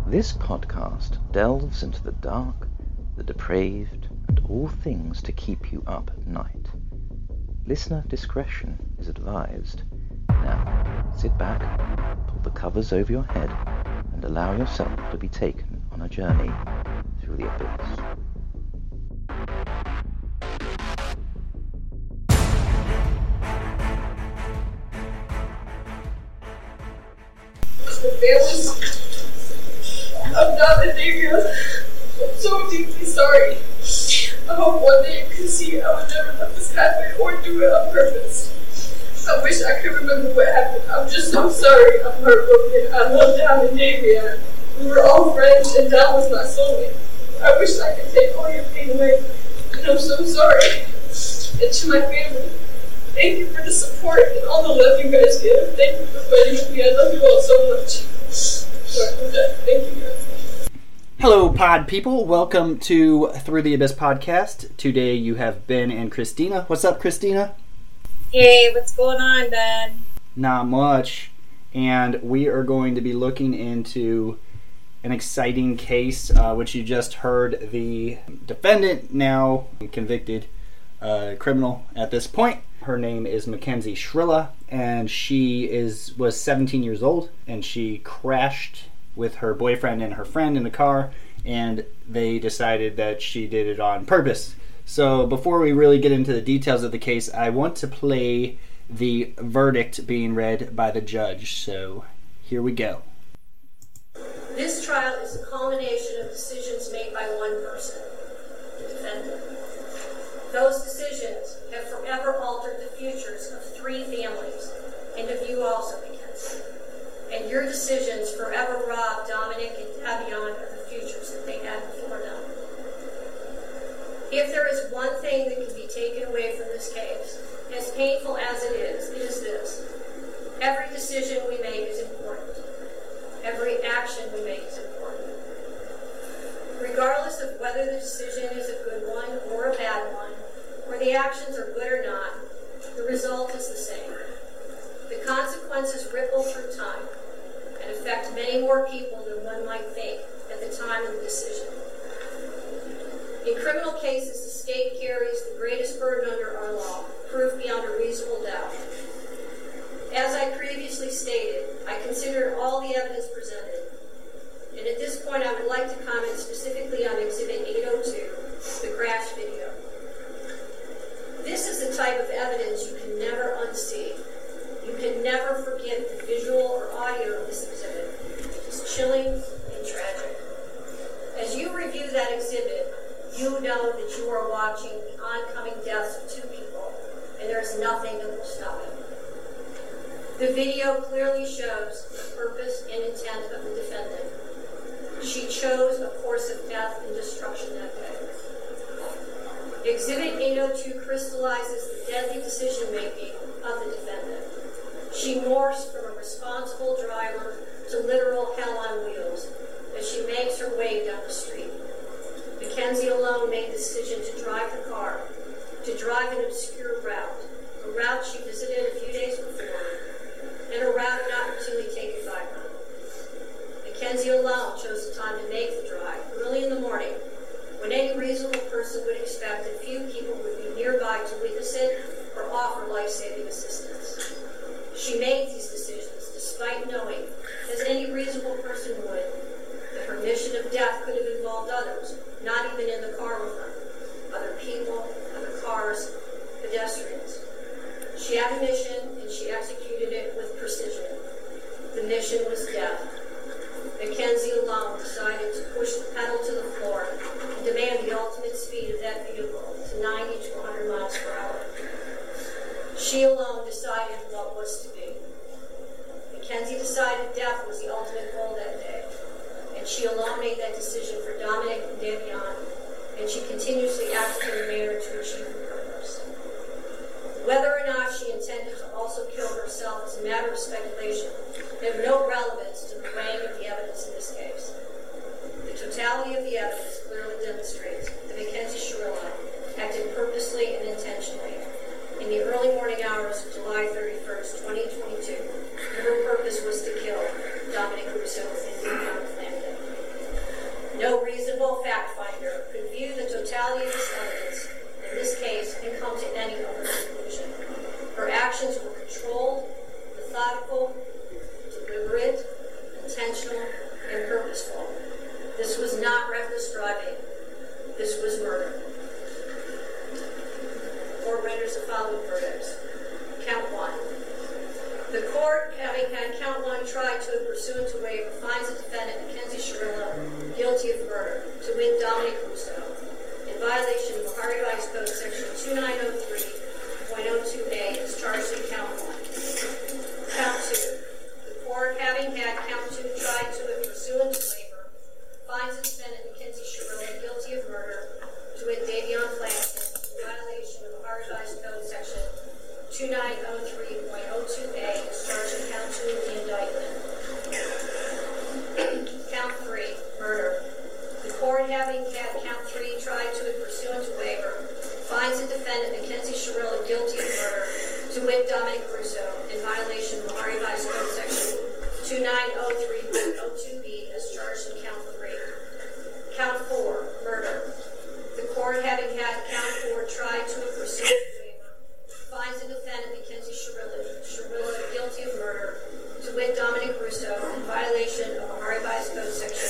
This podcast delves into the dark, the depraved, and all things to keep you up at night. Listener discretion is advised. Now, sit back, pull the covers over your head, and allow yourself to be taken on a journey through the abyss. The families of Dom and Davia, I'm so deeply sorry. I hope one day you can see I would never let this happen or do it on purpose. I wish I could remember what happened. I'm just so sorry. I'm heartbroken. I love Dom and Davia. We were all friends and Dom was my soulmate. I wish I could take all your pain away. And I'm so sorry. And to my family, thank you for the support and all the love you guys give. Thank you for fighting with me. I love you all so much. Thank you guys. Hello, pod people. Welcome to Through the Abyss podcast. Today you have Ben and Christina. What's up, Christina? Hey, what's going on, Ben? Not much. And we are going to be looking into an exciting case, which you just heard the defendant, now convicted criminal at this point. Her name is Mackenzie Shrilla, and she was 17 years old, and she crashed with her boyfriend and her friend in the car, and they decided that she did it on purpose. So before we really get into the details of the case, I want to play the verdict being read by the judge. So here we go. This trial is a culmination of decisions made by one person, the defendant. Those decisions have forever altered the futures of 3 families, and of you also, Mackenzie. And your decisions forever robbed Dominic and Davion of the futures that they had before them. If there is one thing that can be taken away from this case, as painful as it is this. Every decision we make is important. Every action we make is important. Regardless of whether the decision is a good one or a bad one, or the actions are good or not, the result is the same. The consequences ripple through time and affect many more people than one might think at the time of the decision. In criminal cases, the state carries the greatest burden under our law, proof beyond a reasonable doubt. As I previously stated, I considered all the evidence presented, and at this point I would like to comment specifically on Exhibit 802, the crash video. This is the type of evidence you can never unsee. You can never forget the visual or audio of this exhibit. It's chilling and tragic. As you review that exhibit, you know that you are watching the oncoming deaths of 2 people, and there's nothing that will stop it. The video clearly shows the purpose and intent of the defendant. She chose a course of death and destruction that day. Exhibit 802 crystallizes the deadly decision-making of the defendant. She morphs from a responsible driver to literal hell on wheels as she makes her way down the street. Mackenzie alone made the decision to drive the car, to drive an obscure route, a route she visited a few days before, and a route not routinely taken by her. Mackenzie alone chose the time to make the drive, early in the morning, when any reasonable person would expect that few people would be nearby to witness it or offer life-saving assistance. She made these decisions despite knowing, as any reasonable person would, that her mission of death could have involved others, not even in the car with her, other people, other cars, pedestrians. She had a mission, and she executed it with precision. The mission was death. Mackenzie alone decided to push the pedal to the floor and demand the ultimate speed of that vehicle to 90 to 100 miles per hour. She alone decided what was to be. Mackenzie decided death was the ultimate goal that day, and she alone made that decision for Dominic and Davion, and she continuously acted in a manner to achieve her purpose. Whether or not she intended to also kill herself is a matter of speculation. They have no relevance to the weighing of the evidence in this case. The totality of the evidence clearly demonstrates that Mackenzie Shrilla acted purposely and intentionally in the early morning hours of July 31st, 2022. Her purpose was to kill Dominic Russo and Davion Flanagan. No reasonable fact finder could view the totality of this evidence in this case and come to any other conclusion. Her actions were controlled, methodical, deliberate, intentional, and purposeful. This was not reckless driving. This was murder. Court renders the following verdicts. Count 1. The court, having had count 1 tried to and pursuant to waiver, finds the defendant, Mackenzie Shirilla, guilty of murder, to wit, Dominic Russo, in violation of Ohio Revised Code Section 2903.02a, is charged in count 1. Count 2. The court, having had count 2 tried to and pursuant to waiver, finds the defendant, Mackenzie Shirilla, guilty of murder, to wit, Davion Flanagan, in violation of Ohio Revised Code Section 2903.02a, is charged in count 2 of the indictment. Count 3, murder. The court, having had count 3 tried to and pursuant to waiver, finds the defendant, Mackenzie Shirilla, guilty of murder, to wit, Dominic Russo, in violation of Ohio Revised Code Section 2903.02b, as charged in count 3. Count 4, murder. The court, having had count 4 tried to and pursuant to waiver, finds the defendant, Mackenzie Shirilla, guilty of murder, to wit, Dominic Russo, in violation of Ohio Revised Code Section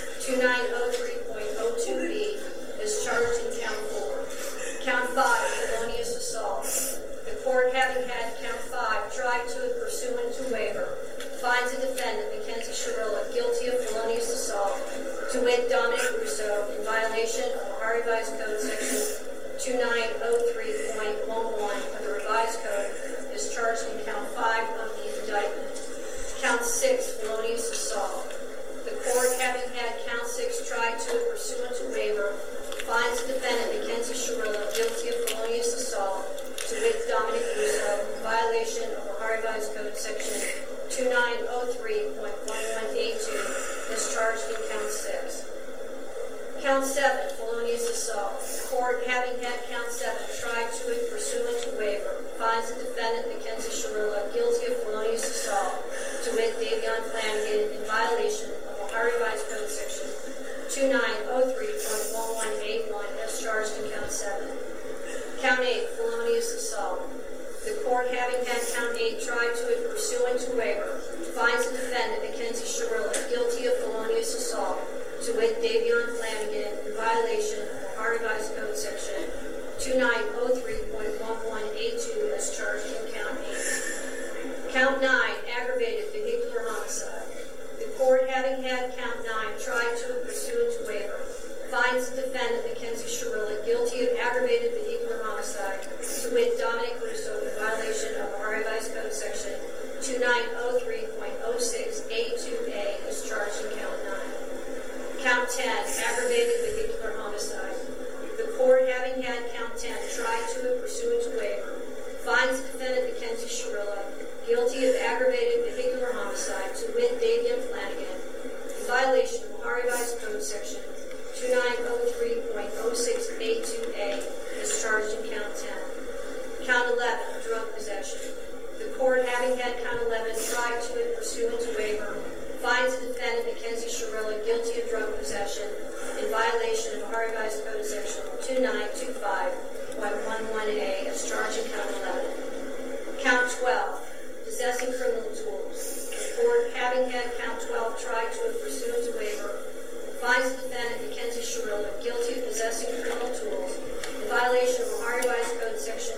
2903.02b, is charged in count 4. Count 5, felonious assault. The court, having had count 5 tried to and pursuant to waiver, finds the defendant, Mackenzie Shirilla, guilty of felonious assault, to wit, Dominic Russo, in violation of Ohio Revised Code Section 2903.11 of the Revised Code, is charged in count 5 of the indictment. Count 6, felonious assault. The court, having had count 6 tried to and pursuant to waiver, finds the defendant, Mackenzie Shirilla, guilty of felonious assault, to wit, Dominic Russo, in violation of Ohio Revised Code Section 2903.11a2, is charged in count 6. Count 7, felonious assault. The court, having had count 7 tried to and pursuant to waiver, finds the defendant, Mackenzie Shirilla, guilty of felonious assault, to wit, Davion Flanagan, in violation of Ohio Revised Code Section 2903.11a1, as charged in count 7. Count 8, felonious assault. The court, having had count 8 tried to and pursuant to waiver, finds the defendant, Mackenzie Shirilla, guilty of felonious assault, to wit, Davion Flanagan, in violation of Ohio Revised Code Section 2903.11a2, as charged in count 8. Count 9, aggravated vehicular homicide. The court, having had count 9 tried to and pursuant to waiver, finds the defendant, Mackenzie Shirilla, guilty of aggravated vehicular homicide, to wit, Dominic Russo, in violation of Ohio Revised Code Section 2903.06a2a, is charged in count 9. Count 10, aggravated vehicular homicide. The court, having had count 10 tried to and pursuant to waiver, finds the defendant, Mackenzie Shirilla, guilty of aggravated vehicular homicide, to wit, Davion Flanagan, in violation of Ohio Revised Code Section 2903.06a2a, is charged in count 10. Count 11, drug possession. The court, having had count 11 tried to and pursuant to waiver, finds the defendant, Mackenzie Shirilla, guilty of drug possession, in violation of Ohio Revised Code Section 2925.11a, as charged in count 11. Count 12, possessing criminal tools. The court, having had count 12 tried to and pursuant to waiver, finds the defendant, Mackenzie Shirilla, guilty of possessing criminal tools, in violation of Ohio Revised Code Section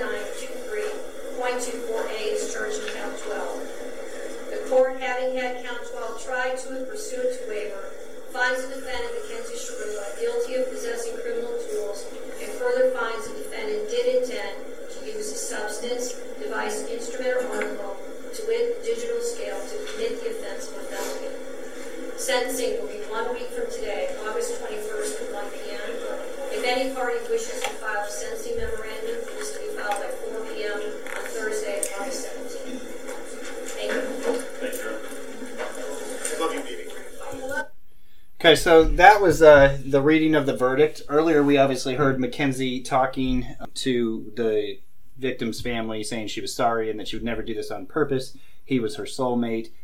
2923.24a, is charged in count 12. The court, having had count 12 tried to and pursuant to waiver, finds the defendant, Mackenzie Shirilla, guilty of possessing criminal tools, and further finds the defendant did intend to use a substance, device, instrument, or article, to wit, digital scale, to commit the offense of a felony. Sentencing will be 1 week from today, August 21st at 1 p.m. If any party wishes to file a sentencing memorandum, it is to be filed by 4 p.m. on Thursday, August 17th. Thank you. Thank you. Love you, baby. Okay, so that was the reading of the verdict. Earlier, we obviously heard Mackenzie talking to the victim's family, saying she was sorry and that she would never do this on purpose. He was her soulmate,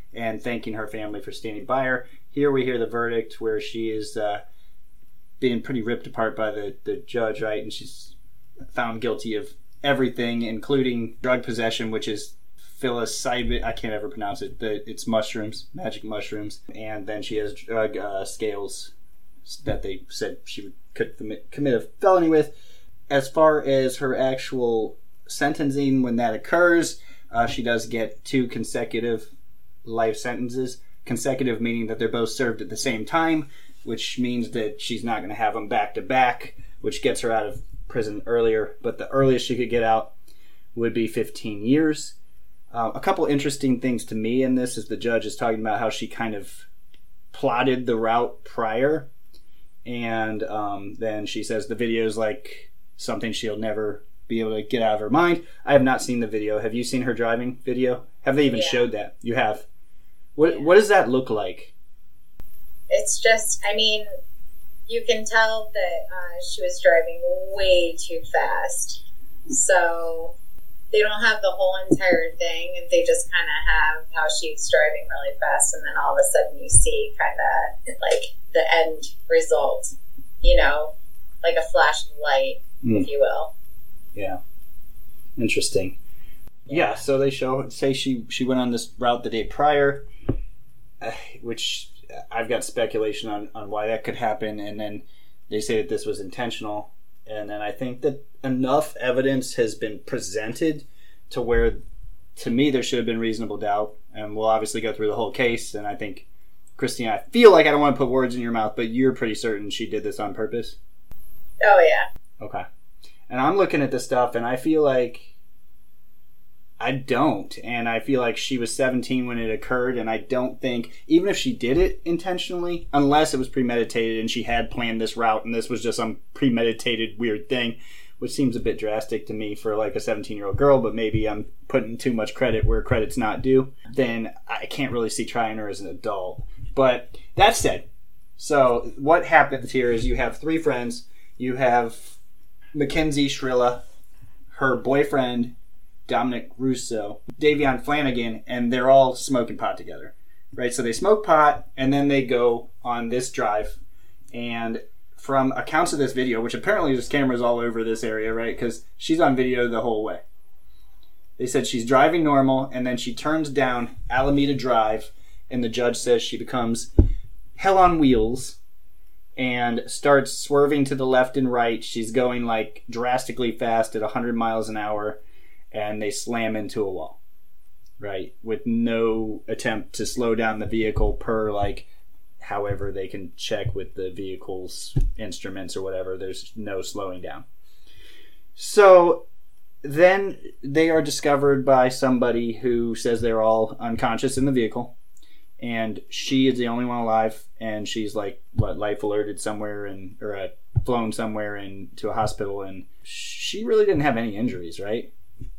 and thanking her family for standing by her. Here we hear the verdict where she is being pretty ripped apart by the judge, right? And she's found guilty of everything, including drug possession, which is psilocybin. I can't ever pronounce it. It's mushrooms, magic mushrooms. And then she has drug scales that they said she could commit a felony with. As far as her actual sentencing, when that occurs, she does get 2 consecutive life sentences. Consecutive meaning that they're both served at the same time, which means that she's not going to have them back to back, which gets her out of prison earlier. But the earliest she could get out would be 15 years. A couple interesting things to me in this is the judge is talking about how she kind of plotted the route prior. And then she says the video is like something she'll never be able to get out of her mind. I have not seen the video. Have you seen her driving video? Have they even showed that? You have. What does that look like? It's just, I mean, you can tell that she was driving way too fast. So they don't have the whole entire thing. They just kind of have how she's driving really fast. And then all of a sudden you see kind of like the end result, you know, like a flash of light, if you will. Yeah. Interesting. Yeah, so they say she went on this route the day prior, which I've got speculation on why that could happen, and then they say that this was intentional, and then I think that enough evidence has been presented to where, to me, there should have been reasonable doubt, and we'll obviously go through the whole case, and I think, Christine, I feel like I don't want to put words in your mouth, but you're pretty certain she did this on purpose? Oh, yeah. Okay. And I'm looking at this stuff, and I feel like I don't. And I feel like she was 17 when it occurred, and I don't think, even if she did it intentionally, unless it was premeditated and she had planned this route and this was just some premeditated weird thing, which seems a bit drastic to me for like a 17-year-old girl, but maybe I'm putting too much credit where credit's not due, then I can't really see trying her as an adult. But that said, so what happens here is you have 3 friends. You have Mackenzie Shrilla, her boyfriend, Dominic Russo, Davion Flanagan, and they're all smoking pot together, right? So they smoke pot, and then they go on this drive. And from accounts of this video, which apparently there's cameras all over this area, right? Because she's on video the whole way. They said she's driving normal, and then she turns down Alameda Drive, and the judge says she becomes hell on wheels and starts swerving to the left and right. She's going like drastically fast at 100 miles an hour. And they slam into a wall, right? With no attempt to slow down the vehicle per, like, however they can check with the vehicle's instruments or whatever. There's no slowing down. So then they are discovered by somebody who says they're all unconscious in the vehicle. And she is the only one alive. And she's, like, life alerted somewhere or flown somewhere to a hospital. And she really didn't have any injuries, right?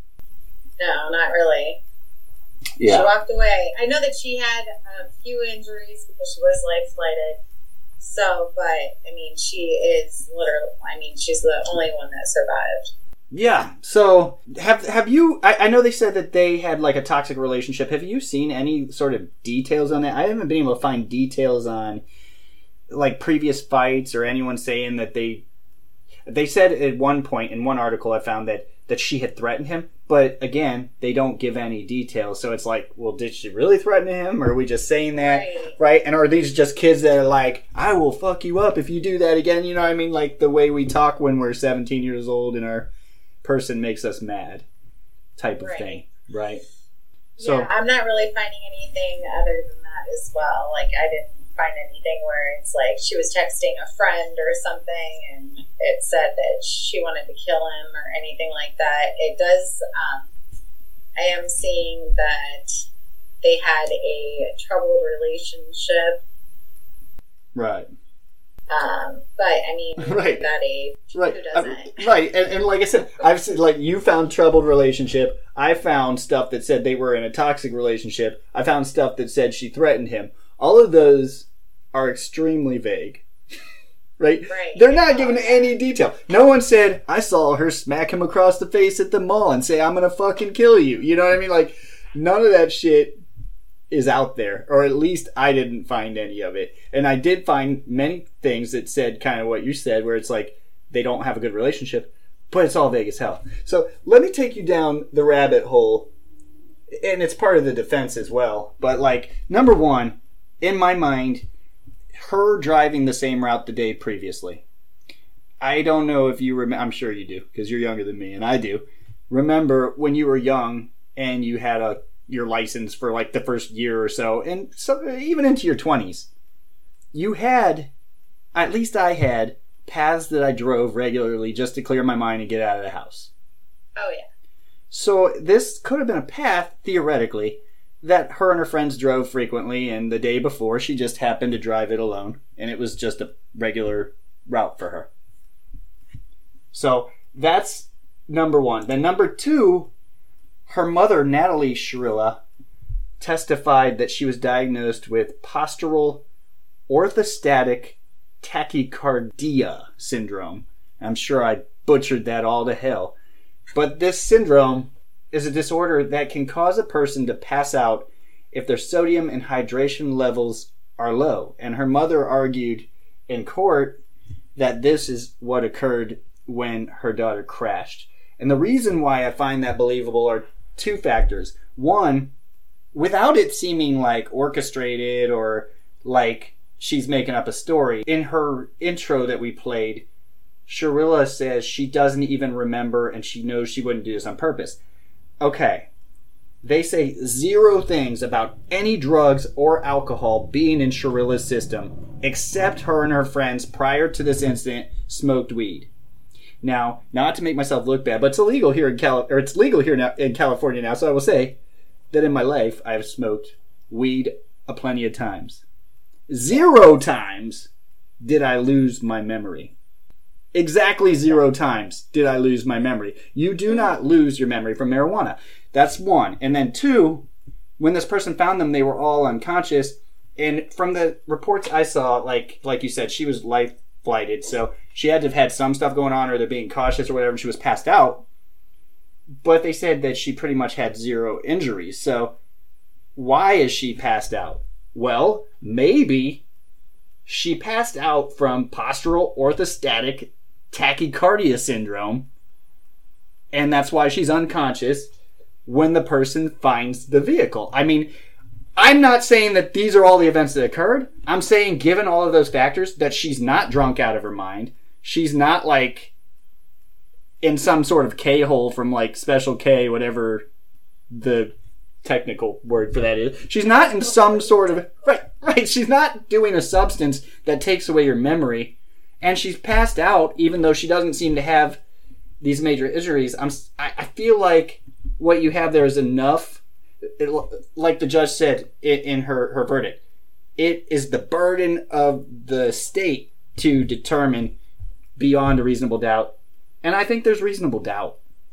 No, not really. Yeah. She walked away. I know that she had a few injuries because she was life flighted. So, but, I mean, she is literally, she's the only one that survived. Yeah. So, have you, I know they said that they had like a toxic relationship. Have you seen any sort of details on that? I haven't been able to find details on like previous fights or anyone saying that they said at one point in one article I found that she had threatened him. But again, they don't give any details. So it's like, well, did she really threaten him? Or are we just saying that? Right? And are these just kids that are like, I will fuck you up if you do that again? You know what I mean? Like the way we talk when we're 17 years old and our person makes us mad type of thing. Right? So, yeah, I'm not really finding anything other than that as well. like I didn't find anything where it's like she was texting a friend or something and it said that she wanted to kill him or anything like that. It does, I am seeing that they had a troubled relationship. Right. But I mean, right. At that age, right. who doesn't? Right. And like I said, I've seen, like, you found troubled relationship. I found stuff that said they were in a toxic relationship. I found stuff that said she threatened him. All of those are extremely vague. Right? They're not giving any detail. No one said, I saw her smack him across the face at the mall and say, I'm going to fucking kill you. You know what I mean? Like, none of that shit is out there, or at least I didn't find any of it. And I did find many things that said kind of what you said, where it's like they don't have a good relationship, but it's all vague as hell. So let me take you down the rabbit hole, and it's part of the defense as well. But like, number one, in my mind, her driving the same route the day previously. I don't know if you remember, I'm sure you do, because you're younger than me, and I do. Remember when you were young and you had your license for like the first year or so, and so even into your 20s, you had, at least I had, paths that I drove regularly just to clear my mind and get out of the house. Oh, yeah. So this could have been a path, theoretically, that her and her friends drove frequently, and the day before she just happened to drive it alone, and it was just a regular route for her. So that's number one. Then number two, her mother, Natalie Sharilla, testified that she was diagnosed with postural orthostatic tachycardia syndrome. I'm sure I butchered that all to hell. But this syndrome is a disorder that can cause a person to pass out if their sodium and hydration levels are low. And her mother argued in court that this is what occurred when her daughter crashed. And the reason why I find that believable are two factors. One, without it seeming like orchestrated or like she's making up a story, in her intro that we played, Sharilla says she doesn't even remember and she knows she wouldn't do this on purpose. Okay, they say 0 things about any drugs or alcohol being in Sharilla's system, except her and her friends prior to this incident smoked weed. Now, not to make myself look bad, but it's illegal here it's legal here now in California now. So I will say that in my life I have smoked weed a plenty of times. 0 times did I lose my memory. Exactly 0 times did I lose my memory. You do not lose your memory from marijuana. That's one. And then 2, when this person found them, they were all unconscious. And from the reports I saw, like you said, she was life flighted. So she had to have had some stuff going on, or they're being cautious or whatever, and she was passed out. But they said that she pretty much had 0 injuries. So why is she passed out? Well, maybe she passed out from postural orthostatic tachycardia syndrome, and that's why she's unconscious when the person finds the vehicle. I mean, I'm not saying that these are all the events that occurred. I'm saying, given all of those factors, that she's not drunk out of her mind. She's not like in some sort of K-hole from like Special K, whatever the technical word for that is. She's not in some sort of right. She's not doing a substance that takes away your memory, and she's passed out even though she doesn't seem to have these major injuries. I feel like what you have there is enough. Like the judge said in her verdict, it is the burden of the state to determine beyond a reasonable doubt, and I think there's reasonable doubt.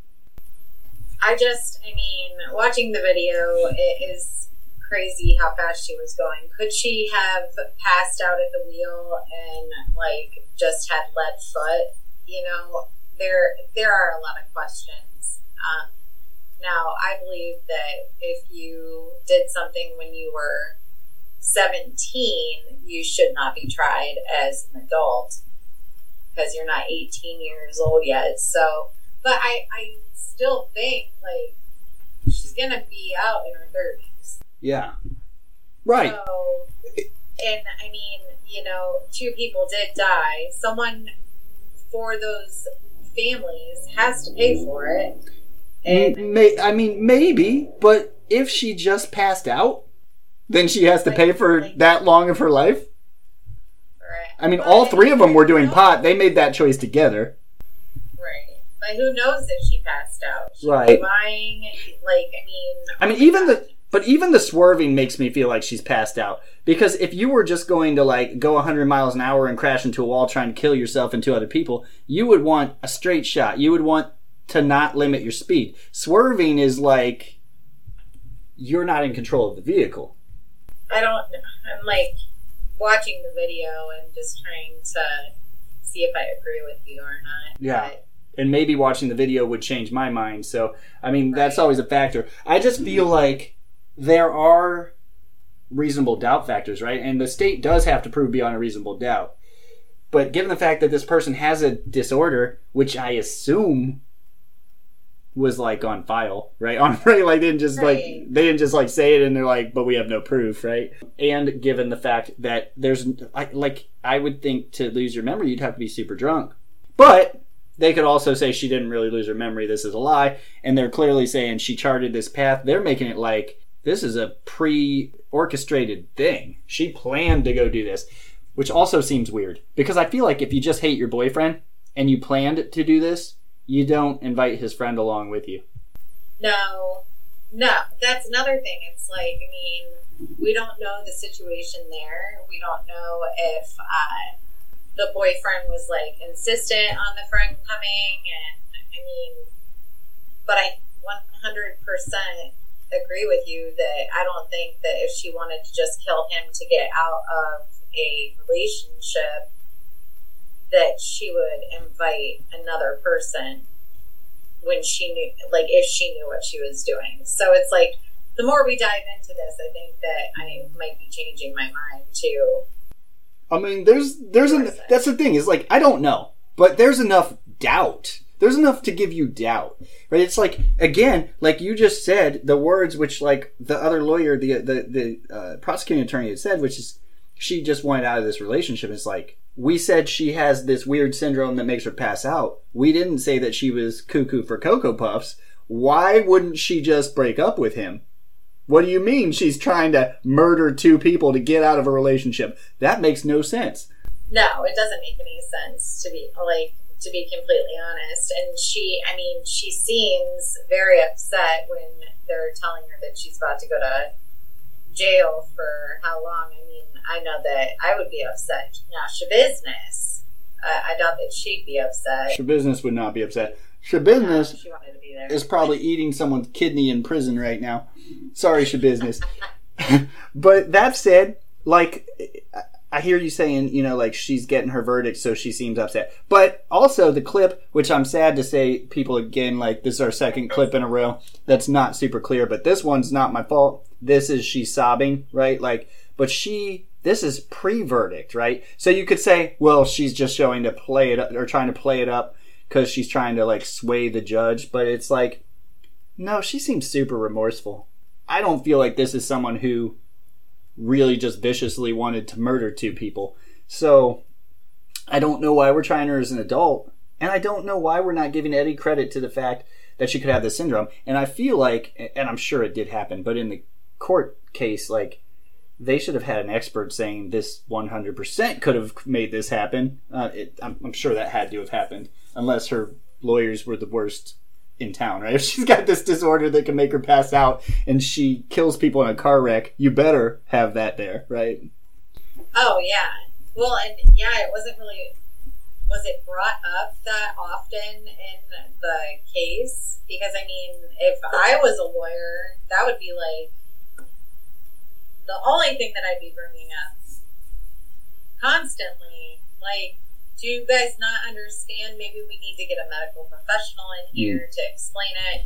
I mean, watching the video, it is crazy how fast she was going. Could she have passed out at the wheel and, like, just had lead foot? You know, there are a lot of questions. Now, I believe that if you did something when you were 17, you should not be tried as an adult because you're not 18 years old yet. So, but I still think, like, she's going to be out in her 30s. Yeah. Right. So, and, I mean, you know, 2 people did die. Someone for those families has to pay for it. And maybe, but if she just passed out, then she has to pay for that long of her life? Right. I mean, all 3 of them were doing pot. They made that choice together. Right. But who knows if she passed out? She right. was lying, like, even the swerving makes me feel like she's passed out. Because if you were just going to, like, go 100 miles an hour and crash into a wall trying to kill yourself and 2 other people, you would want a straight shot. You would want to not limit your speed. Swerving is like you're not in control of the vehicle. I'm like watching the video and just trying to see if I agree with you or not. Yeah. And maybe watching the video would change my mind. So, I mean, That's always a factor. I just feel like there are reasonable doubt factors, right? And the state does have to prove beyond a reasonable doubt. But given the fact that this person has a disorder, which I assume was like on file, right? Like they didn't just like say it and they're like, but we have no proof, right? And given the fact that I would think to lose your memory, you'd have to be super drunk. But they could also say she didn't really lose her memory. This is a lie. And they're clearly saying she charted this path. They're making it like this is a pre-orchestrated thing. She planned to go do this, which also seems weird. Because I feel like if you just hate your boyfriend and you planned to do this, you don't invite his friend along with you. No, that's another thing. It's like, I mean, we don't know the situation there. We don't know if the boyfriend was like insistent on the friend coming, and I mean, but I 100% agree with you that I don't think that if she wanted to just kill him to get out of a relationship, that she would invite another person when she knew, like, if she knew what she was doing. So it's like, the more we dive into this, I think that I might be changing my mind too. I mean, that's the thing, is like, I don't know, but there's enough doubt. There's enough to give you doubt, right? It's like, again, like you just said, the words which, like, the other lawyer, the prosecuting attorney had said, which is, she just wanted out of this relationship. It's like, we said she has this weird syndrome that makes her pass out. We didn't say that she was cuckoo for Cocoa Puffs. Why wouldn't she just break up with him? What do you mean she's trying to murder two people to get out of a relationship? That makes no sense. No, it doesn't make any sense, to be completely honest. And she seems very upset when they're telling her that she's about to go to jail for how long. I mean, I know that I would be upset. Now, Shabizz, I doubt that she'd be upset. Shabizz would not be upset. Shabizz she wanted to be there. Is probably eating someone's kidney in prison right now. Sorry, Shabizz. But that said, like, I hear you saying, you know, like, she's getting her verdict, so she seems upset. But also the clip, which I'm sad to say, people, again, like, this is our second clip in a row that's not super clear, but this one's not my fault. This is she's sobbing, right? Like, but this is pre-verdict, right? So you could say, well, she's just showing to play it up, or trying to play it up because she's trying to, like, sway the judge. But it's like, no, she seems super remorseful. I don't feel like this is someone who really just viciously wanted to murder two people. So I don't know why we're trying her as an adult, and I don't know why we're not giving Eddie credit to the fact that she could have this syndrome. And I feel like, and I'm sure it did happen, but in the court case, like, they should have had an expert saying this 100% could have made this happen. I'm sure that had to have happened, unless her lawyers were the worst in town, right? If she's got this disorder that can make her pass out and she kills people in a car wreck, you better have that there, right? Oh, yeah. Well, and yeah, was it brought up that often in the case? Because, I mean, if I was a lawyer, that would be like the only thing that I'd be bringing up constantly. Like, do you guys not understand? Maybe we need to get a medical professional in here to explain it.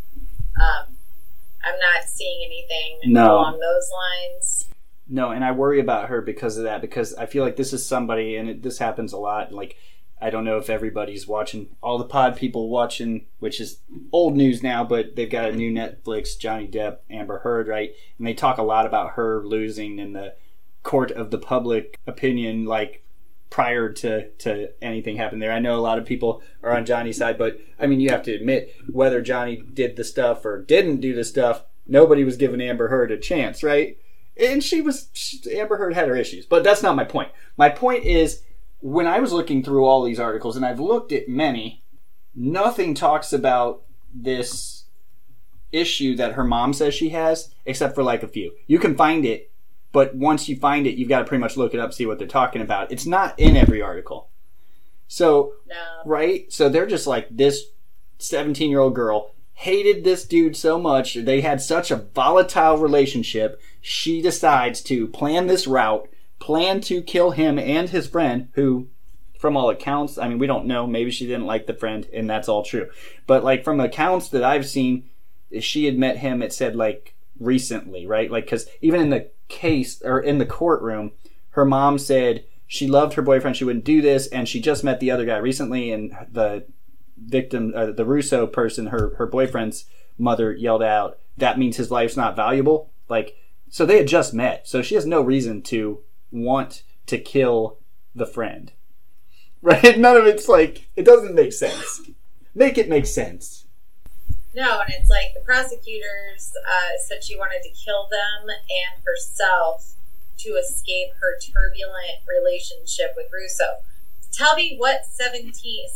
I'm not seeing anything along those lines. No, and I worry about her because of that, because I feel like this is somebody, and this happens a lot, like, I don't know if everybody's watching, all the pod people watching, which is old news now, but they've got a new Netflix, Johnny Depp, Amber Heard, right? And they talk a lot about her losing in the court of the public opinion, like, prior to anything happening there. I know a lot of people are on Johnny's side, but I mean, you have to admit, whether Johnny did the stuff or didn't do the stuff, nobody was giving Amber Heard a chance, right? And Amber Heard had her issues, but that's not my point. My point is, when I was looking through all these articles, and I've looked at many, nothing talks about this issue that her mom says she has, except for like a few. You can find it, but once you find it, you've got to pretty much look it up, see what they're talking about. It's not in every article. So, right? So they're just like, this 17-year-old girl hated this dude so much, they had such a volatile relationship, she decides to plan this route, plan to kill him and his friend, who, from all accounts, I mean, we don't know, maybe she didn't like the friend, and that's all true. But, like, from accounts that I've seen, she had met him, it said, like, recently, right? Like, because even in the case, or in the courtroom, her mom said she loved her boyfriend, she wouldn't do this, and she just met the other guy recently, and the victim, the Russo person, her boyfriend's mother yelled out, that means his life's not valuable. Like, so they had just met, so she has no reason to want to kill the friend. Right? None of it's like, it doesn't make sense. Make it make sense. No, and it's like the prosecutors said she wanted to kill them and herself to escape her turbulent relationship with Russo. Tell me what 16,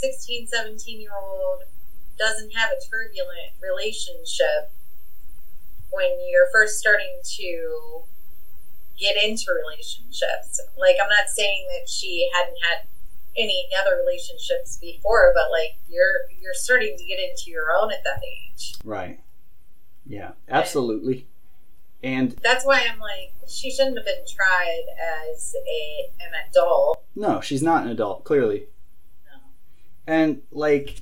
17-year-old doesn't have a turbulent relationship when you're first starting to get into relationships. Like, I'm not saying that she hadn't had any other relationships before, but like you're starting to get into your own at that age. Right. Yeah, absolutely. And that's why I'm like, she shouldn't have been tried as an adult. No, she's not an adult, clearly. No. And like,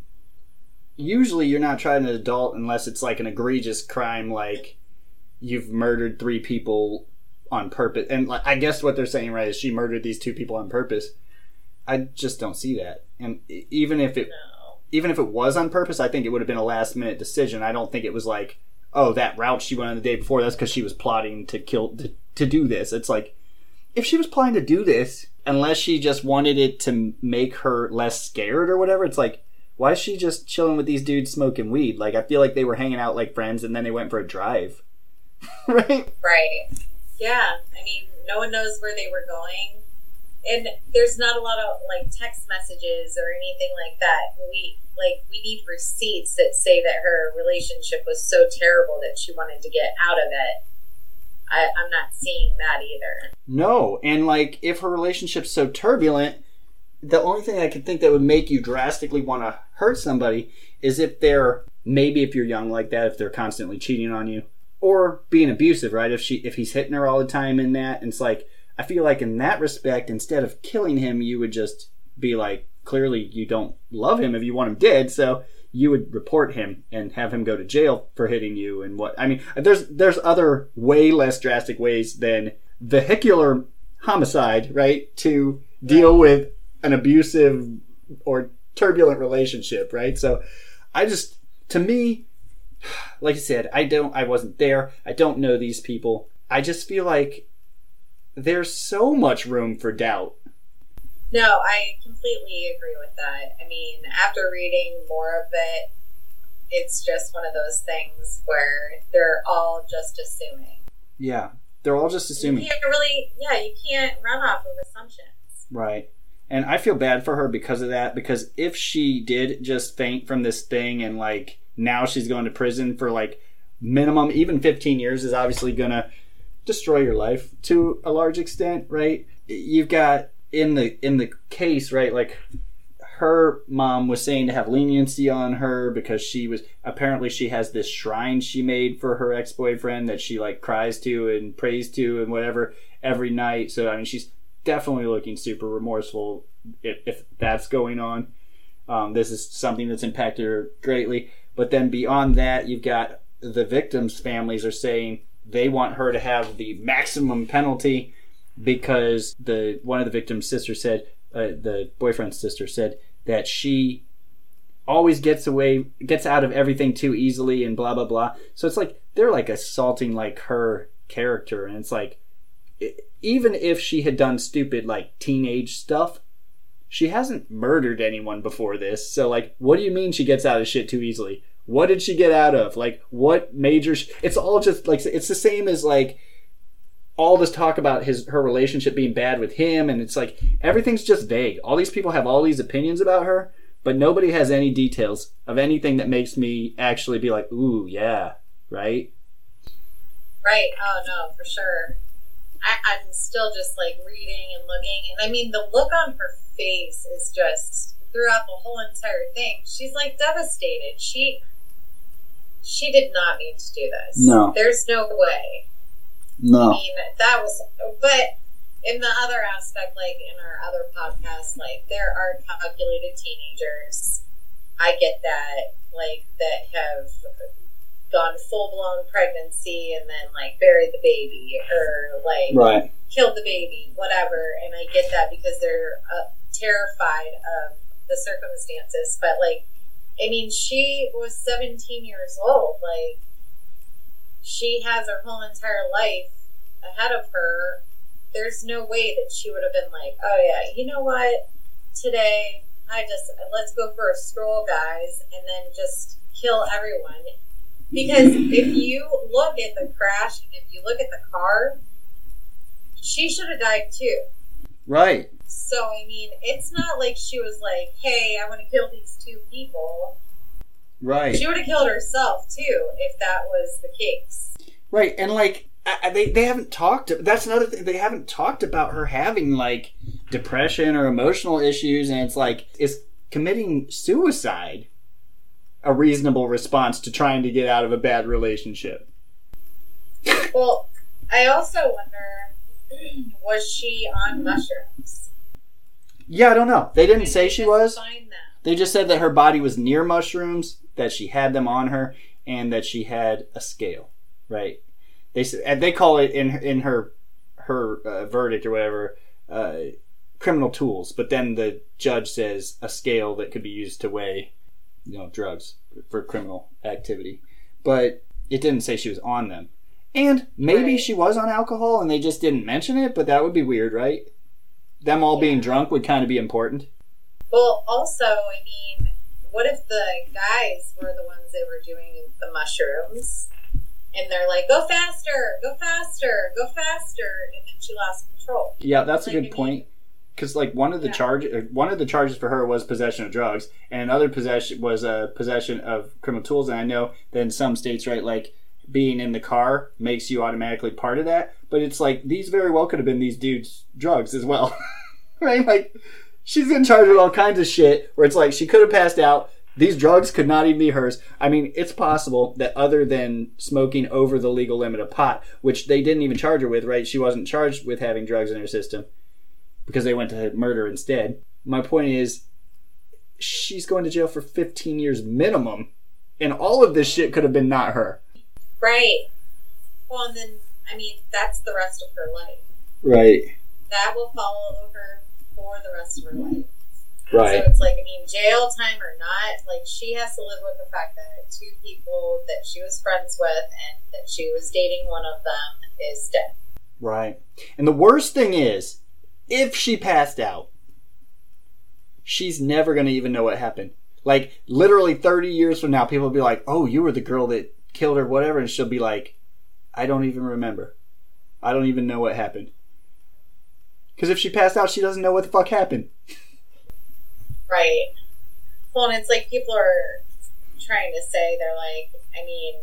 usually you're not tried an adult unless it's like an egregious crime, like you've murdered 3 people on purpose. And like, I guess what they're saying, right, is she murdered these 2 people on purpose. I just don't see that. And even if it was on purpose, I think it would have been a last minute decision. I don't think it was like, oh, that route she went on the day before, that's because she was plotting to do this. It's like, if she was planning to do this, unless she just wanted it to make her less scared or whatever, it's like, why is she just chilling with these dudes smoking weed? Like, I feel like they were hanging out like friends and then they went for a drive. Right? Right. Yeah. I mean, no one knows where they were going. And there's not a lot of like text messages or anything like that. We need receipts that say that her relationship was so terrible that she wanted to get out of it. I'm not seeing that either. No, and like, if her relationship's so turbulent, the only thing I could think that would make you drastically want to hurt somebody is if they're, maybe if you're young like that, if they're constantly cheating on you or being abusive, right? If he's hitting her all the time in that, and it's like, I feel like in that respect, instead of killing him, you would just be like, clearly you don't love him if you want him dead, so you would report him and have him go to jail for hitting you. And what I mean, there's other way less drastic ways than vehicular homicide, right, to deal with an abusive or turbulent relationship, right? So to me, like I said, I wasn't there, I don't know these people, I just feel like there's so much room for doubt. No, I completely agree with that. I mean, after reading more of it, it's just one of those things where they're all just assuming. Yeah, they're all just assuming. You can't run off of assumptions. Right. And I feel bad for her because of that, because if she did just faint from this thing and like now she's going to prison for like minimum, even 15 years is obviously going to destroy your life to a large extent, right? You've got in the case, right, like her mom was saying to have leniency on her because she has this shrine she made for her ex-boyfriend that she like cries to and prays to and whatever every night. So I mean, she's definitely looking super remorseful if that's going on. This is something that's impacted her greatly. But then beyond that, you've got the victims' families are saying they want her to have the maximum penalty because one of the victim's sister said, the boyfriend's sister said that she always gets out of everything too easily and blah, blah, blah. So it's like, they're like assaulting like her character. And it's like, even if she had done stupid like teenage stuff, she hasn't murdered anyone before this. So like, what do you mean she gets out of shit too easily? What did she get out of? Like, what major... It's all just, like, it's the same as, like, all this talk about her relationship being bad with him, and it's like, everything's just vague. All these people have all these opinions about her, but nobody has any details of anything that makes me actually be like, ooh, yeah, right? Right, oh no, for sure. I'm still just, like, reading and looking, and I mean, the look on her face is just, throughout the whole entire thing, she's, like, devastated. She did not mean to do this. No. There's no way. No. I mean, that was... But in the other aspect, like, in our other podcast, like, there are calculated teenagers. I get that. Like, that have gone full-blown pregnancy and then, like, buried the baby or, like, Right. killed the baby, whatever. And I get that because they're terrified of the circumstances. But, like, I mean, she was 17 years old. Like, she has her whole entire life ahead of her. There's no way that she would have been like, oh, yeah, you know what? Today, let's go for a stroll, guys, and then just kill everyone. Because if you look at the crash and if you look at the car, she should have died too. Right. So, I mean, it's not like she was like, hey, I want to kill these two people. Right. She would have killed herself too if that was the case. Right, and like, they haven't talked, that's another thing, they haven't talked about her having, like, depression or emotional issues, and it's like, is committing suicide a reasonable response to trying to get out of a bad relationship? Well, I also wonder, was she on mushrooms? Yeah, I don't know. They didn't say she was. Find that. They just said that her body was near mushrooms, that she had them on her, and that she had a scale, right? They call it in her verdict or whatever, criminal tools. But then the judge says a scale that could be used to weigh, drugs for criminal activity. But it didn't say she was on them. And maybe she was on alcohol and they just didn't mention it, but that would be weird, right? Them all being drunk would kind of be important. Well, also, I mean, what if the guys were the ones that were doing the mushrooms? And they're like, go faster, go faster, go faster. And then she lost control. Yeah, that's a good point. Because, like, one of the charges for her was possession of drugs, and another possession was possession of criminal tools. And I know that in some states, right, like, being in the car makes you automatically part of that. But it's like, these very well could have been these dudes' drugs as well. Right? Like, she's in charge of all kinds of shit where it's like, she could have passed out. These drugs could not even be hers. I mean, it's possible that other than smoking over the legal limit of pot, which they didn't even charge her with, right? She wasn't charged with having drugs in her system because they went to murder instead. My point is, she's going to jail for 15 years minimum, and all of this shit could have been not her. Right. Well, and then, I mean, that's the rest of her life. Right. That will follow her for the rest of her life. Right. So it's like, I mean, jail time or not, like, she has to live with the fact that two people that she was friends with and that she was dating one of them is dead. Right. And the worst thing is, if she passed out, she's never going to even know what happened. Like, literally 30 years from now, people will be like, oh, you were the girl that killed her, whatever, and she'll be like, I don't even remember. I don't even know what happened. Because if she passed out, she doesn't know what the fuck happened. Right. Well, and it's like people are trying to say, they're like, I mean,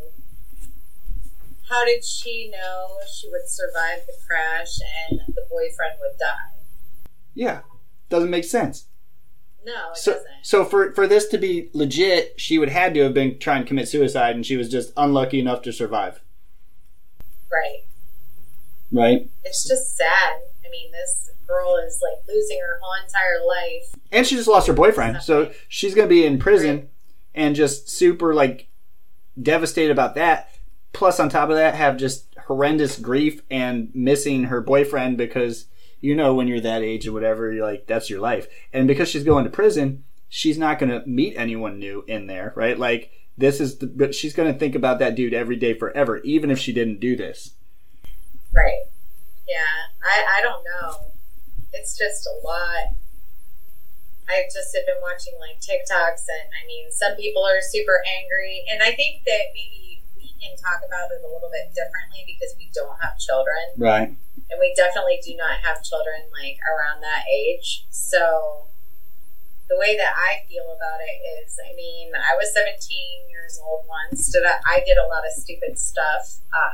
how did she know she would survive the crash and the boyfriend would die? Yeah. Doesn't make sense. No, it doesn't. So for this to be legit, she would had to have been trying to commit suicide and she was just unlucky enough to survive. Right. Right? It's just sad. I mean, this girl is like losing her whole entire life. And she just lost her boyfriend. So she's going to be in prison and just super like devastated about that. Plus on top of that, have just horrendous grief and missing her boyfriend because, you know, when you're that age or whatever, you're like, that's your life. And because she's going to prison, she's not going to meet anyone new in there, right? Like, but she's going to think about that dude every day forever, even if she didn't do this. Right. Yeah. I don't know. It's just a lot. I just have been watching like TikToks, and I mean, some people are super angry, and I think that maybe we can talk about it a little bit differently because we don't have children. Right. And we definitely do not have children like around that age. So the way that I feel about it is, I mean, I was 17 years old once. I did a lot of stupid stuff.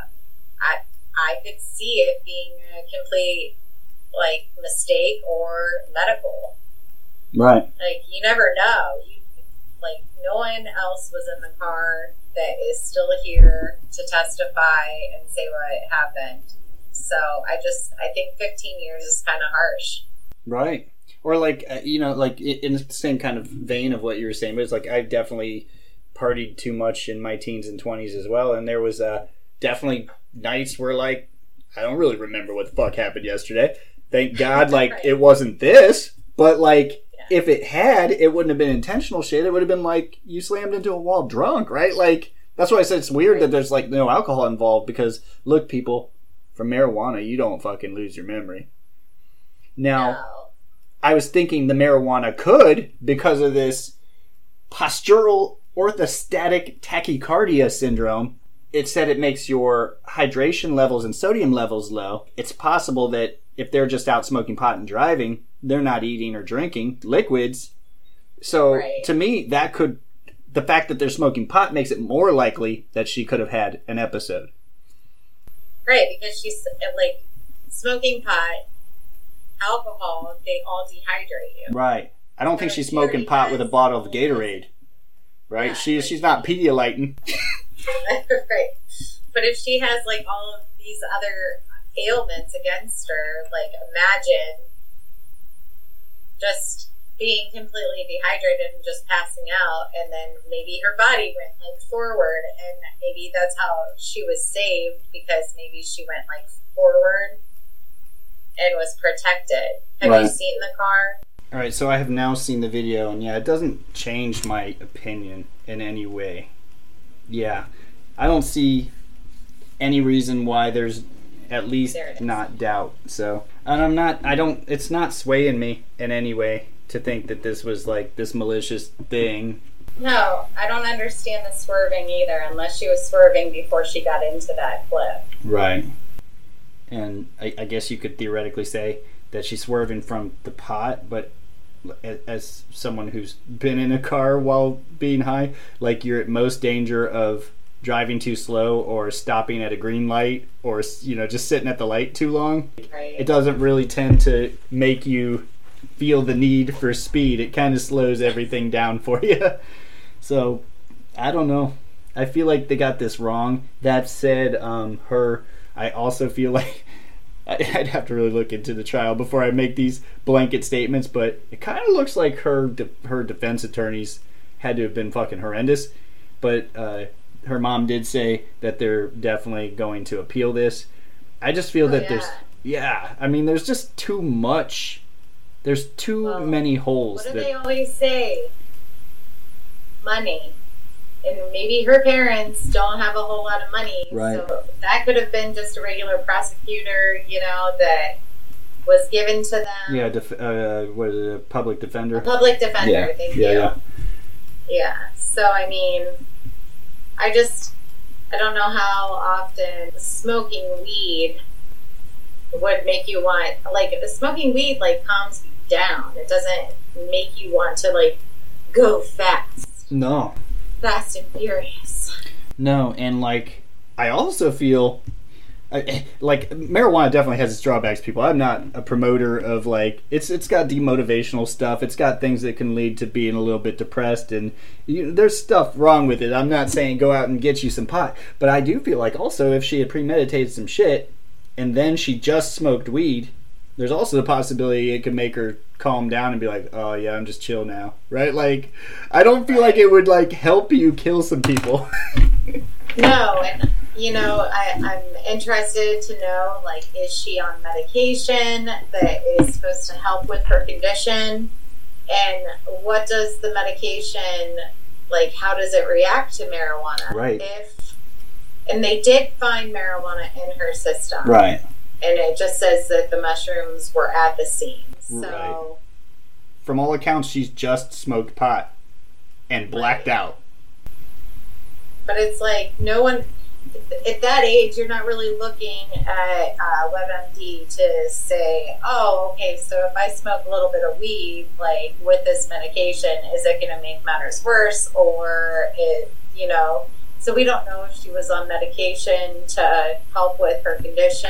I could see it being a complete like mistake or medical. Right. Like, you never know. Like, no one else was in the car that is still here to testify and say what happened. So I think 15 years is kind of harsh. Right. Or like, you know, like in the same kind of vein of what you were saying, but it's like, I've definitely partied too much in my teens and 20s as well, and there was definitely nights where, like, I don't really remember what the fuck happened yesterday. Thank God, like, it wasn't this, but, like, if it had, it wouldn't have been intentional shit. It would have been like you slammed into a wall drunk, right? Like, that's why I said it's weird that there's, like, no alcohol involved, because, look, people, from marijuana, you don't fucking lose your memory. Now, I was thinking the marijuana could, because of this postural orthostatic tachycardia syndrome. It said it makes your hydration levels and sodium levels low. It's possible that if they're just out smoking pot and driving, they're not eating or drinking liquids. So to me, that could, the fact that they're smoking pot makes it more likely that she could have had an episode. Right, because she's like smoking pot, alcohol, they all dehydrate you. Right. I don't think she's smoking pot with a bottle of Gatorade. Right? Yeah, she's not Pedialighting. Right. But if she has like all of these other ailments against her, like imagine just being completely dehydrated and just passing out, and then maybe her body went like forward, and maybe that's how she was saved, because maybe she went like forward and was protected. Have you seen the car? All right, so I have now seen the video, and yeah, it doesn't change my opinion in any way. Yeah, I don't see any reason why there's at least not doubt. So, and it's not swaying me in any way to think that this was like this malicious thing. No, I don't understand the swerving either, unless she was swerving before she got into that clip. Right. And I guess you could theoretically say that she's swerving from the pot, but as someone who's been in a car while being high, like, you're at most danger of driving too slow or stopping at a green light or, just sitting at the light too long. Right. It doesn't really tend to make you feel the need for speed. It kind of slows everything down for you. So, I don't know. I feel like they got this wrong. That said, I also feel like I'd have to really look into the trial before I make these blanket statements, but it kind of looks like her defense attorneys had to have been fucking horrendous. But her mom did say that they're definitely going to appeal this. I just feel that there's just too much. There's too many holes. What do they always say? Money. And maybe her parents don't have a whole lot of money. Right. So that could have been just a regular prosecutor, that was given to them. Yeah, what is it, a public defender? A public defender, yeah. thank you. Yeah. So, I mean, I don't know how often smoking weed would make you want, like, smoking weed, like, calms you down. It doesn't make you want to, like, go fast. No. Fast and furious. No, and, like, I also feel like marijuana definitely has its drawbacks, people. I'm not a promoter of, like, it's got demotivational stuff. It's got things that can lead to being a little bit depressed, and there's stuff wrong with it. I'm not saying go out and get you some pot, but I do feel like also if she had premeditated some shit and then she just smoked weed, there's also the possibility it could make her calm down and be like, oh yeah, I'm just chill now, right? Like, I don't feel like it would, like, help you kill some people. No, and I'm interested to know, like, is she on medication that is supposed to help with her condition? And what does the medication, like, how does it react to marijuana? Right. And they did find marijuana in her system. Right. And it just says that the mushrooms were at the scene. So, right. From all accounts, she's just smoked pot and blacked out. But it's like, no one, at that age, you're not really looking at WebMD to say, oh, okay, so if I smoke a little bit of weed, like, with this medication, is it going to make matters worse? Or, so we don't know if she was on medication to help with her condition.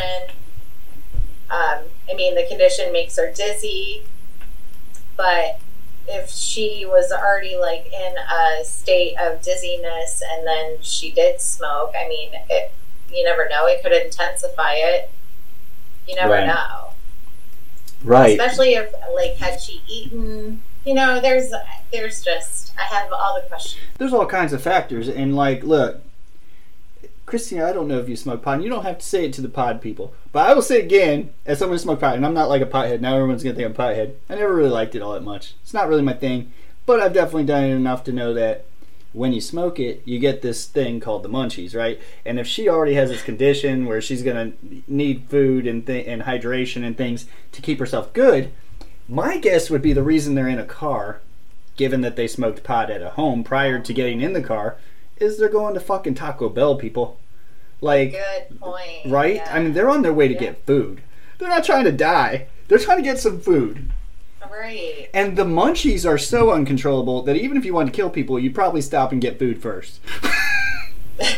The condition makes her dizzy, but if she was already, like, in a state of dizziness and then she did smoke, you never know. It could intensify it. You never know. Right. Especially if, like, had she eaten You know, there's just, I have all the questions. There's all kinds of factors, and like, look, Christina, I don't know if you smoke pot, and you don't have to say it to the pod people, but I will say again, as someone who smoked pot, and I'm not like a pothead, now everyone's going to think I'm a pothead. I never really liked it all that much. It's not really my thing, but I've definitely done it enough to know that when you smoke it, you get this thing called the munchies, right? And if she already has this condition where she's going to need food and hydration and things to keep herself good, my guess would be the reason they're in a car, given that they smoked pot at a home prior to getting in the car, is they're going to fucking Taco Bell, people. Like, good point. Right? Yeah. I mean, they're on their way to get food. They're not trying to die. They're trying to get some food. Right. And the munchies are so uncontrollable that even if you want to kill people, you'd probably stop and get food first. I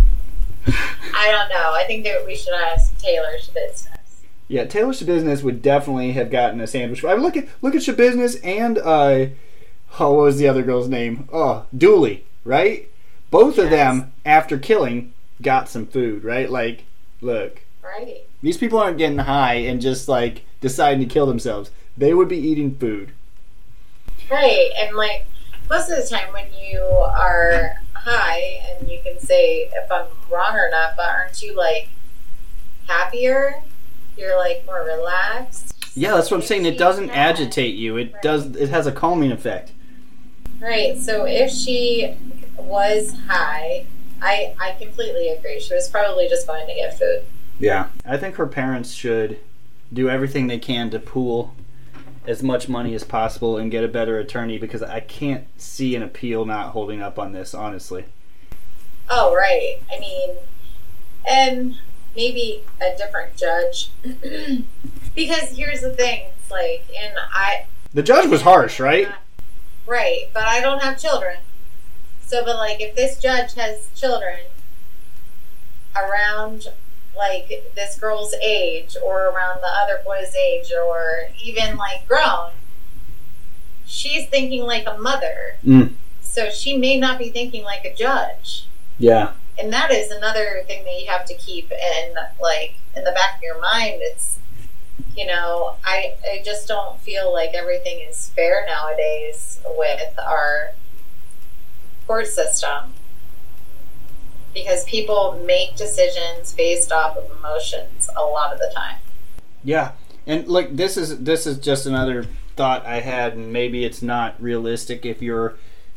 don't know. I think that we should ask Taylor Shabusiness. Yeah, Taylor Shabusiness would definitely have gotten a sandwich. I mean, look at Shabusiness and what was the other girl's name? Oh, Dooley, right? Both of them, after killing, got some food, right? Like, look. Right. These people aren't getting high and just, like, deciding to kill themselves. They would be eating food. Right. And, like, most of the time when you are high, and you can say if I'm wrong or not, but aren't you, like, happier? You're, like, more relaxed. Yeah, that's what I'm saying. It doesn't agitate you. It does. It has a calming effect. Right. So if she was high, I completely agree. She was probably just going to get food. Yeah. I think her parents should do everything they can to pool as much money as possible and get a better attorney, because I can't see an appeal not holding up on this, honestly. Oh, right. I mean, and maybe a different judge. Because here's the thing. It's like, the judge was harsh, right? Right, but I don't have children. So, but like, if this judge has children around, like, this girl's age, or around the other boy's age, or even, like, grown, she's thinking like a mother. So she may not be thinking like a judge. Yeah. And that is another thing that you have to keep in, like, in the back of your mind. It's, you know, I just don't feel like everything is fair nowadays with our court system, because people make decisions based off of emotions a lot of the time. Yeah. And look, this is just another thought I had, and maybe it's not realistic if your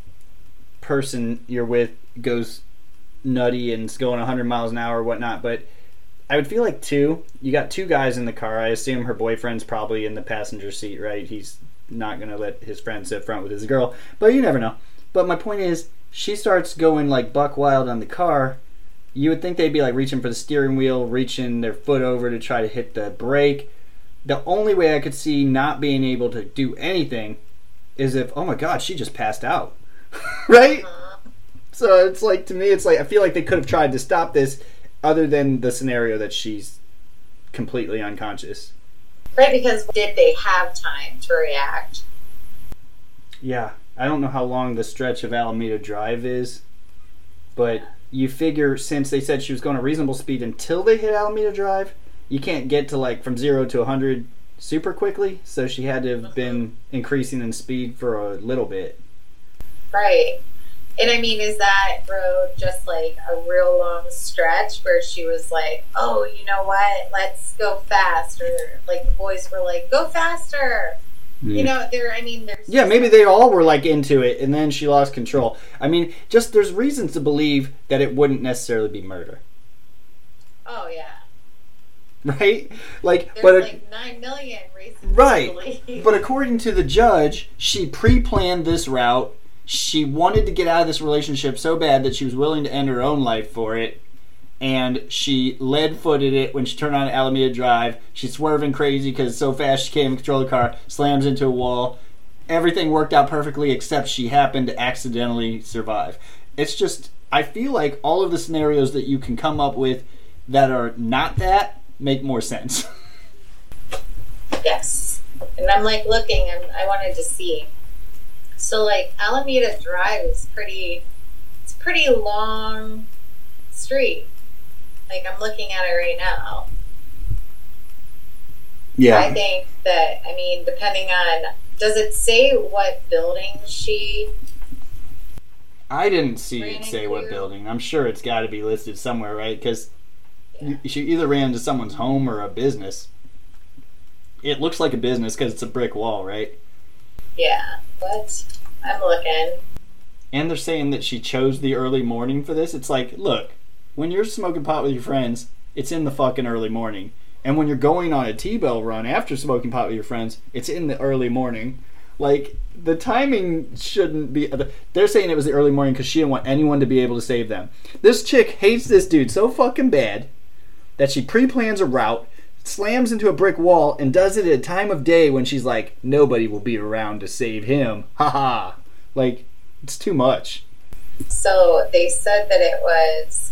person you're with goes nutty and is going 100 miles an hour or whatnot, but I would feel like you got two guys in the car. I assume her boyfriend's probably in the passenger seat, right? He's not going to let his friend sit front with his girl, but you never know. But my point is, she starts going like buck wild on the car. You would think they'd be like reaching for the steering wheel, reaching their foot over to try to hit the brake. The only way I could see not being able to do anything is if, oh my God, she just passed out. Right? So it's like, to me, it's like, I feel like they could have tried to stop this other than the scenario that she's completely unconscious. Right, because did they have time to react? Yeah. I don't know how long the stretch of Alameda Drive is, but you figure since they said she was going a reasonable speed until they hit Alameda Drive, you can't get to like from 0 to 100 super quickly, so she had to have been increasing in speed for a little bit. Right. And I mean, is that road just like a real long stretch where she was like, oh, you know what, let's go fast, or like the boys were like, go faster? You know, there's... Yeah, maybe they all were, like, into it, and then she lost control. I mean, just there's reasons to believe that it wouldn't necessarily be murder. Oh, yeah. Right? Like, there's like 9 million reasons right. to believe. But according to the judge, she pre-planned this route. She wanted to get out of this relationship so bad that she was willing to end her own life for it. And she lead-footed it when she turned on Alameda Drive. She's swerving crazy because so fast she can't even control the car. Slams into a wall. Everything worked out perfectly except she happened to accidentally survive. It's just, I feel like all of the scenarios that you can come up with that are not that make more sense. Yes. And I'm like looking, and I wanted to see. So like Alameda Drive is it's a pretty long street. Like, I'm looking at it right now. Yeah. I think that, I mean, depending on Does it say what building she... I didn't see Ran it say what into- building. I'm sure it's got to be listed somewhere, right? Because Yeah. she either ran into someone's home or a business. It looks like a business because it's a brick wall, right? Yeah. What? I'm looking. And they're saying that she chose the early morning for this. It's like, look, when you're smoking pot with your friends, it's in the fucking early morning. And when you're going on a T-bell run after smoking pot with your friends, it's in the early morning. Like, the timing shouldn't be... They're saying it was the early morning because she didn't want anyone to be able to save them. This chick hates this dude so fucking bad that she pre-plans a route, slams into a brick wall, and does it at a time of day when she's like, nobody will be around to save him. Haha. Like, it's too much. So they said that it was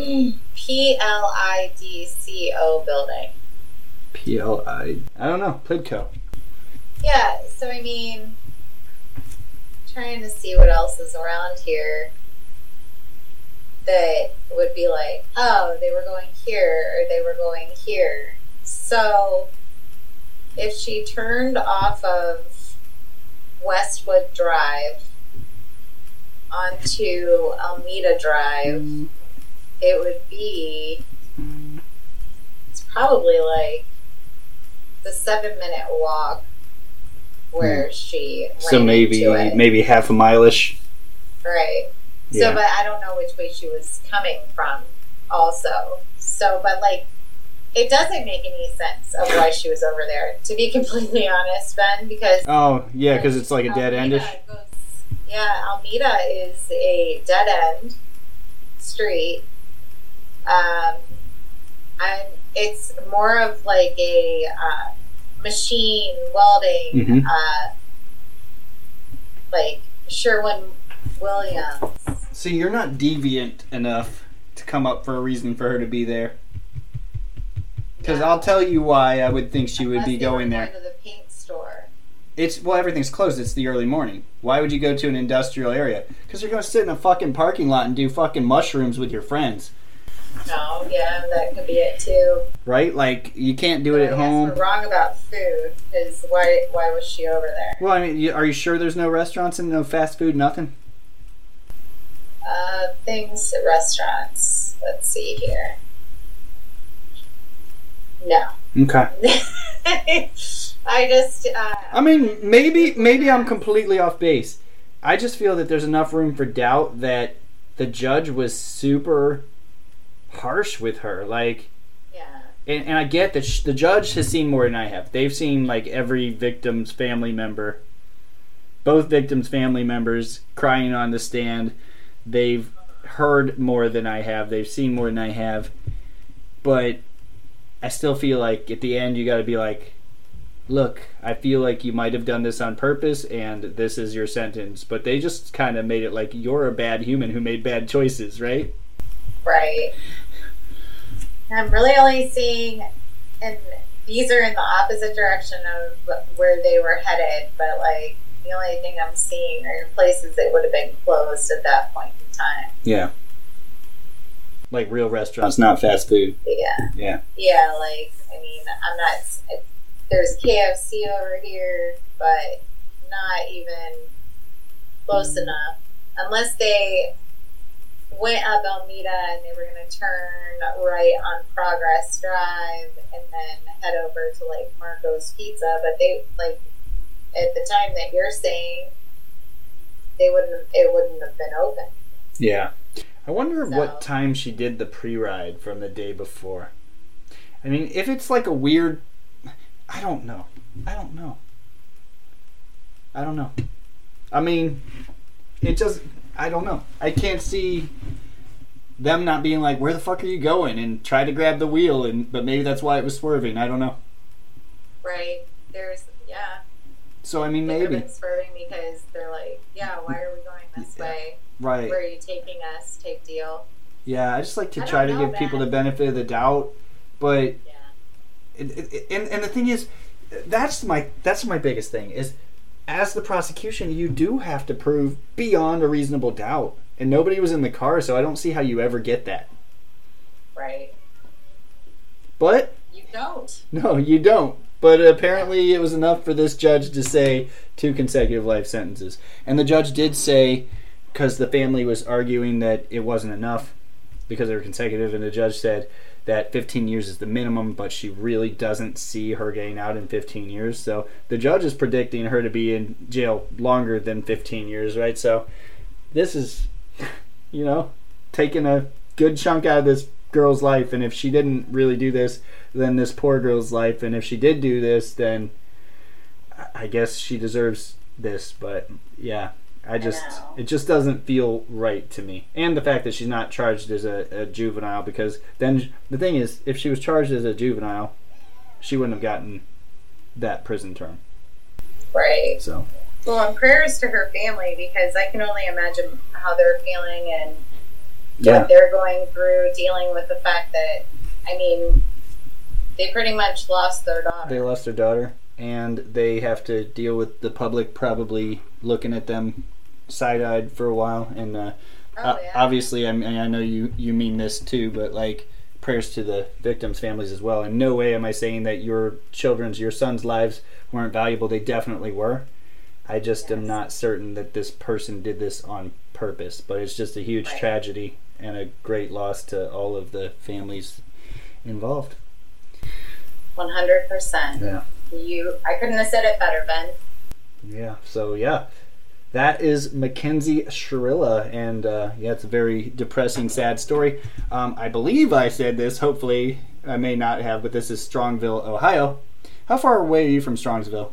PLIDCO building. PLI. I don't know. Plidco. Yeah, so I mean, trying to see what else is around here that would be like, oh, they were going here or they were going here. So if she turned off of Westwood Drive onto Almeida Drive, it would be, it's probably like the 7-minute walk where she ran So maybe into it. maybe half a mile-ish. Right. Yeah. So, but I don't know which way she was coming from also. So, but like, it doesn't make any sense of why she was over there, to be completely honest, Ben, because... Oh, yeah, because it's like a dead Almeida endish. Yeah, Almeida is a dead end street. And it's more of like a machine welding, Mhm. like Sherwin-Williams. See, you're not deviant enough to come up for a reason for her to be there. Because No. I'll tell you why I would think she would Unless be they were going there. to the paint store. Well, everything's closed. It's the early morning. Why would you go to an industrial area? Because you're going to sit in a fucking parking lot and do fucking mushrooms with your friends. No, yeah, that could be it too. Right? Like, you can't do it at I guess home. we're wrong about food, because why was she over there? Well, I mean, are you sure there's no restaurants and no fast food, nothing? Things at restaurants. Let's see here. No. Okay. I just, I mean, maybe I'm completely off base. I just feel that there's enough room for doubt that the judge was super harsh with her. Like, yeah. and I get that the judge has seen more than I have. They've seen, like, every victim's family member, both victims' family members crying on the stand. They've heard more than I have. They've seen more than I have. But I still feel like at the end you got to be like, look, I feel like you might have done this on purpose and this is your sentence. But they just kind of made it like you're a bad human who made bad choices, right? Right. I'm really only seeing, and these are in the opposite direction of where they were headed, but like the only thing I'm seeing are places that would have been closed at that point in time. Yeah. Like real restaurants, not fast food. Yeah. Yeah. Yeah, like, I mean, I'm not, there's KFC over here, but not even close enough. Unless they went up Almeida and they were going to turn right on Progress Drive and then head over to, like, Marco's Pizza, but they, like, at the time that you're saying, it wouldn't have been open. Yeah. I wonder So- what time she did the pre-ride from the day before. I mean, if it's like a weird... I don't know. I mean, it just... I don't know. I can't see them not being like, where the fuck are you going? And try to grab the wheel, but maybe that's why it was swerving. I don't know. Right? Yeah. So, I mean, They could have maybe. been swerving because they're like, yeah, why are we going this way? Right. Where are you taking us? Take deal. Yeah, I just like to I try to don't know, give people man. the benefit of the doubt. But... Yeah. And the thing is, that's my biggest thing is, as the prosecution, you do have to prove beyond a reasonable doubt, and nobody was in the car, so I don't see how you ever get that. Right. But You don't. no, you don't. But apparently it was enough for this judge to say 2 consecutive life sentences. And the judge did say, because the family was arguing that it wasn't enough because they were consecutive, and the judge said that 15 years is the minimum, but she really doesn't see her getting out in 15 years. So the judge is predicting her to be in jail longer than 15 years, right? So this is, taking a good chunk out of this girl's life, and if she didn't really do this, then this poor girl's life, and if she did do this, then I guess she deserves this. But yeah, it just doesn't feel right to me. And the fact that she's not charged as a juvenile, because then the thing is, if she was charged as a juvenile, she wouldn't have gotten that prison term. Right. So, well, and prayers to her family, because I can only imagine how they're feeling and what they're going through, dealing with the fact that, they pretty much lost their daughter. They lost their daughter, and they have to deal with the public probably looking at them side-eyed for a while. And obviously, I know you mean this too, but prayers to the victims' families as well. In no way am I saying that your son's lives weren't valuable. They definitely were. I just am not certain that this person did this on purpose, but it's just a huge tragedy and a great loss to all of the families involved. 100%. Yeah. I couldn't have said it better, Ben. Yeah. So that is Mackenzie Shirilla, and it's a very depressing, sad story. I believe I said this. Hopefully, I may not have, but this is Strongsville, Ohio. How far away are you from Strongsville?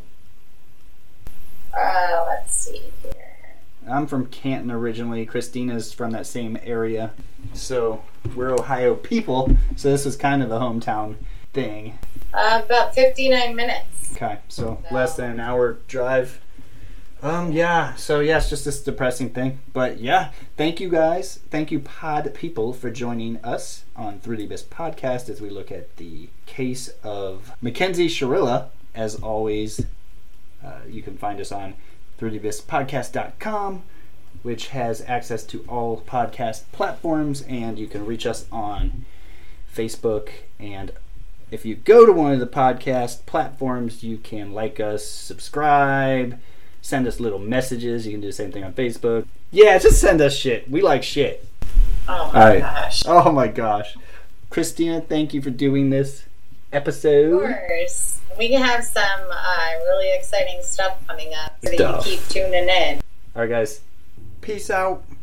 Let's see here. I'm from Canton originally. Christina's from that same area. So we're Ohio people. So this is kind of a hometown thing. About 59 minutes. Okay, so less than an hour drive. So it's just this depressing thing. But yeah, thank you guys. Thank you pod people for joining us on 3D Abyss Podcast as we look at the case of Mackenzie Shirilla. As always, you can find us on 3dabysspodcast.com, which has access to all podcast platforms, and you can reach us on Facebook. And if you go to one of the podcast platforms, you can like us, subscribe, send us little messages. You can do the same thing on Facebook. Yeah, just send us shit. We like shit. Oh my gosh. Oh my gosh. Christina, thank you for doing this episode. Of course. We have some really exciting stuff coming up, so you keep tuning in. Alright guys, peace out.